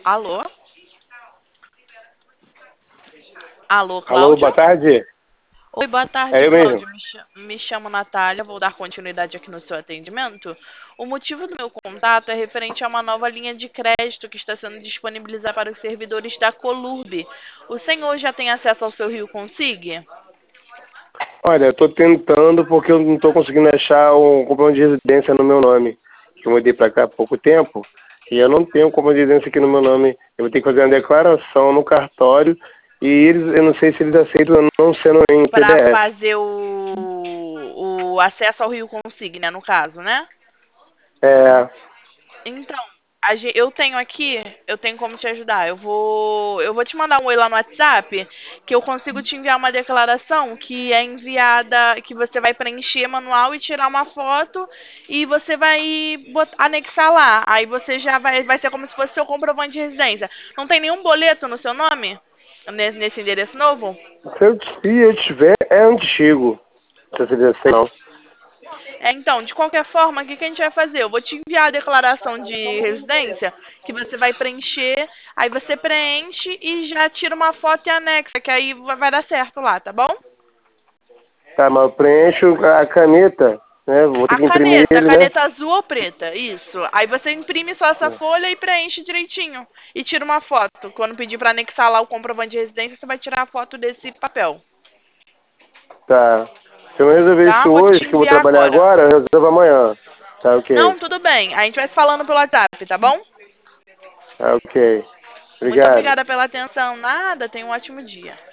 Alô? Alô, Alô, boa Cláudio? tarde. Oi, boa É tarde, eu mesmo. Cláudio. Me chamo Natália, vou dar continuidade aqui no seu atendimento. O motivo do meu contato é referente a uma nova linha de crédito que está sendo disponibilizada para os servidores da Colurb. O senhor já tem acesso ao seu Rio Consig? Olha, eu tô tentando porque eu não tô conseguindo achar um comprovante de residência no meu nome. Eu mudei pra cá há pouco tempo e eu não tenho comprovante de residência aqui no meu nome. Eu vou ter que fazer uma declaração no cartório e eu não sei se eles aceitam não sendo em Para PDF. fazer o acesso ao Rio Consig, né, no caso, né? É, Então, eu tenho aqui, eu tenho como te ajudar. Eu vou te mandar um oi lá no WhatsApp, que eu consigo te enviar uma declaração que é enviada, que você vai preencher manual e tirar uma foto e você vai anexar lá. Aí você já vai ser como se fosse seu comprovante de residência. Não tem nenhum boleto no seu nome? Nesse endereço novo? se eu tiver, é antigo. Se você dizer assim, não. Então, de qualquer forma, o que que a gente vai fazer? Eu vou te enviar a declaração de residência que você vai preencher, aí você preenche e já tira uma foto e anexa, que aí vai dar certo lá, tá bom? Tá, mas eu preencho a caneta, né? Vou ter que imprimir A ele, né? caneta azul ou preta, isso. Aí você imprime só essa folha e preenche direitinho. E tira uma foto. Quando pedir para anexar lá o comprovante de residência, você vai tirar a foto desse papel, Tá. Se eu não resolver tá? isso Vou hoje, te que eu vou enviar trabalhar agora. agora, eu resolvo amanhã. Tá, ok. Não, tudo bem. A gente vai se falando pelo WhatsApp, tá bom? Tá, ok. Muito Obrigado. obrigada pela atenção. Nada, tenha um ótimo dia.